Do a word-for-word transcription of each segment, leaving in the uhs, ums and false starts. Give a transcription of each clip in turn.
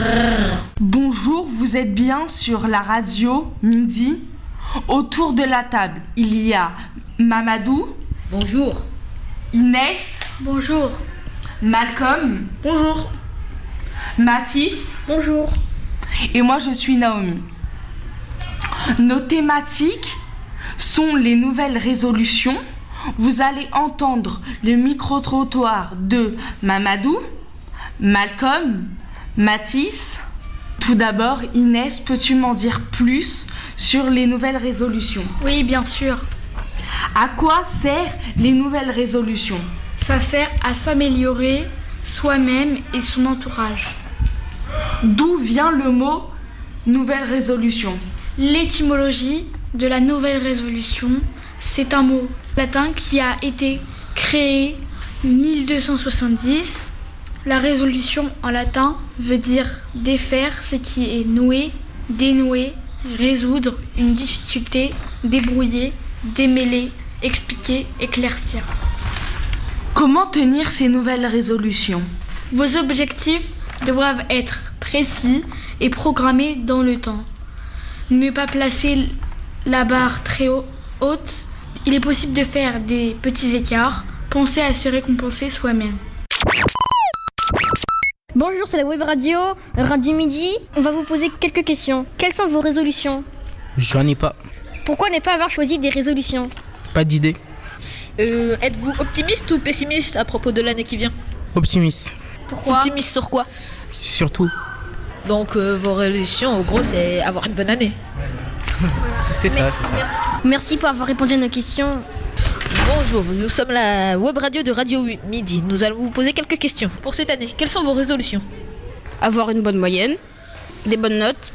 Bonjour, vous êtes bien sur la radio Midi. Autour de la table, il y a Mamadou. Bonjour. Inès. Bonjour. Malcolm. Bonjour. Mathis. Bonjour. Et moi, je suis Naomi. Nos thématiques sont les nouvelles résolutions. Vous allez entendre le micro-trottoir de Mamadou, Malcolm, Mathis. Tout d'abord, Inès, peux-tu m'en dire plus sur les nouvelles résolutions ? Oui, bien sûr. À quoi servent les nouvelles résolutions ? Ça sert à s'améliorer soi-même et son entourage. D'où vient le mot nouvelle résolution ? L'étymologie de la nouvelle résolution, c'est un mot latin qui a été créé en mille deux cent soixante-dix. La résolution en latin veut dire défaire ce qui est noué, dénouer, résoudre une difficulté, débrouiller, démêler, expliquer, éclaircir. Comment tenir ces nouvelles résolutions ? Vos objectifs doivent être précis et programmés dans le temps. Ne pas placer la barre très haute. Il est possible de faire des petits écarts. Pensez à se récompenser soi-même. Bonjour, c'est la web radio, Radio Midi. On va vous poser quelques questions. Quelles sont vos résolutions ? J'en ai pas. Pourquoi ne pas avoir choisi des résolutions ? Pas d'idée. Euh, êtes-vous optimiste ou pessimiste à propos de l'année qui vient ? Optimiste. Pourquoi ? Optimiste sur quoi ? Surtout. Donc euh, vos résolutions, au gros, c'est avoir une bonne année. C'est ça, c'est ça. Merci. Merci pour avoir répondu à nos questions. Bonjour, nous sommes la web radio de Radio Midi. Nous allons vous poser quelques questions. Pour cette année, quelles sont vos résolutions ? Avoir une bonne moyenne, des bonnes notes,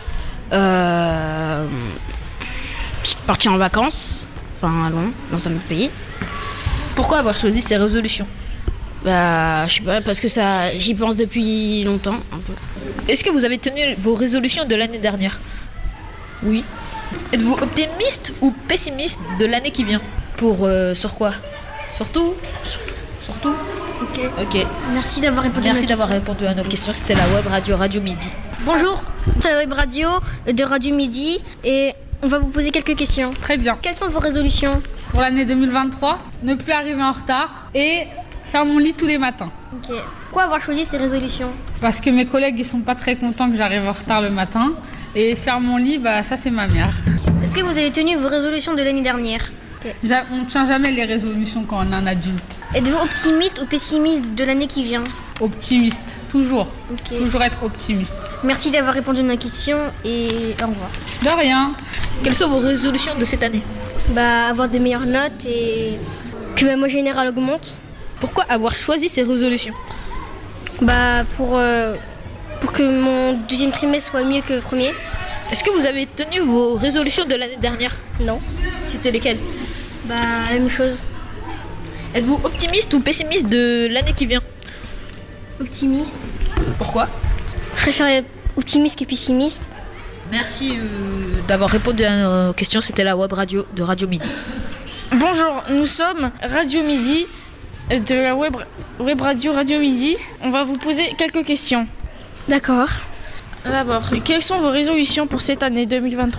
euh, partir en vacances, enfin loin, dans un autre pays. Pourquoi avoir choisi ces résolutions ? Bah, je sais pas, parce que ça, j'y pense depuis longtemps, un peu. Est-ce que vous avez tenu vos résolutions de l'année dernière ? Oui. Êtes-vous optimiste ou pessimiste de l'année qui vient ? Pour euh, sur quoi ? Surtout Surtout Surtout Ok. Ok. Merci d'avoir répondu Merci à nos d'avoir questions. répondu à nos questions. C'était la web radio Radio Midi. Bonjour, c'est la web radio de Radio Midi et on va vous poser quelques questions. Très bien. Quelles sont vos résolutions ? Pour l'année deux mille vingt-trois, ne plus arriver en retard et faire mon lit tous les matins. Ok. Pourquoi avoir choisi ces résolutions ? Parce que mes collègues ils sont pas très contents que j'arrive en retard le matin. Et faire mon lit, bah ça c'est ma mère. Est-ce que vous avez tenu vos résolutions de l'année dernière ? Ja- on ne tient jamais les résolutions quand on est un adulte. Êtes-vous optimiste ou pessimiste de l'année qui vient ? Optimiste, toujours. Ok. Toujours être optimiste. Merci d'avoir répondu à nos questions et au revoir. De rien. Quelles sont vos résolutions de cette année ? Bah, avoir de meilleures notes et que ma moyenne générale augmente. Pourquoi avoir choisi ces résolutions ? Bah, pour, euh, pour que mon deuxième trimestre soit mieux que le premier. Est-ce que vous avez tenu vos résolutions de l'année dernière ? Non. C'était lesquelles ? Bah, la même chose. Êtes-vous optimiste ou pessimiste de l'année qui vient ? Optimiste. Pourquoi ? Je préfère être optimiste que pessimiste. Merci euh, d'avoir répondu à nos questions. C'était la web radio de Radio Midi. Bonjour, nous sommes Radio Midi de la web, web radio Radio Midi. On va vous poser quelques questions. D'accord. D'abord, quelles sont vos résolutions pour cette année deux mille vingt-trois ?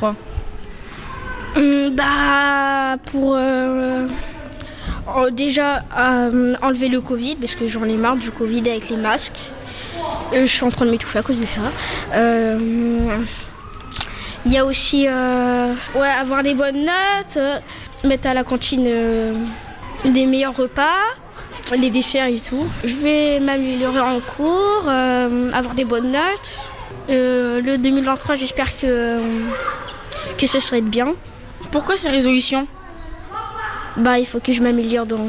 Hum, bah, pour euh, euh, déjà euh, enlever le Covid, parce que j'en ai marre du Covid avec les masques. Euh, je suis en train de m'étouffer à cause de ça. Euh, Il y a aussi euh, ouais, avoir des bonnes notes, euh, mettre à la cantine euh, des meilleurs repas, les desserts et tout. Je vais m'améliorer en cours, euh, avoir des bonnes notes. Euh, le deux mille vingt-trois, j'espère que, que ce serait bien. Pourquoi ces résolutions ? Bah, il faut que je m'améliore dans,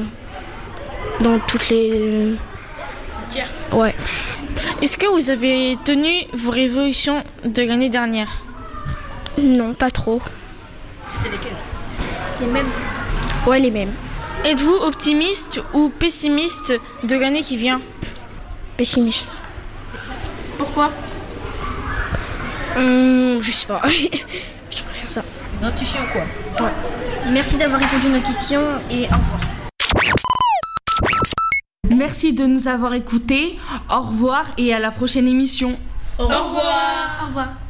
dans toutes les... Matières. Ouais. Est-ce que vous avez tenu vos résolutions de l'année dernière ? Non, pas trop. C'était lesquelles ? Les mêmes. Ouais, les mêmes. Êtes-vous optimiste ou pessimiste de l'année qui vient ? Pessimiste. Pourquoi ? Hum, je sais pas. Je préfère ça. Une intuition quoi ? Ouais. Merci d'avoir répondu à nos questions et au revoir. Merci de nous avoir écoutés. Au revoir et à la prochaine émission. Au revoir. Au revoir.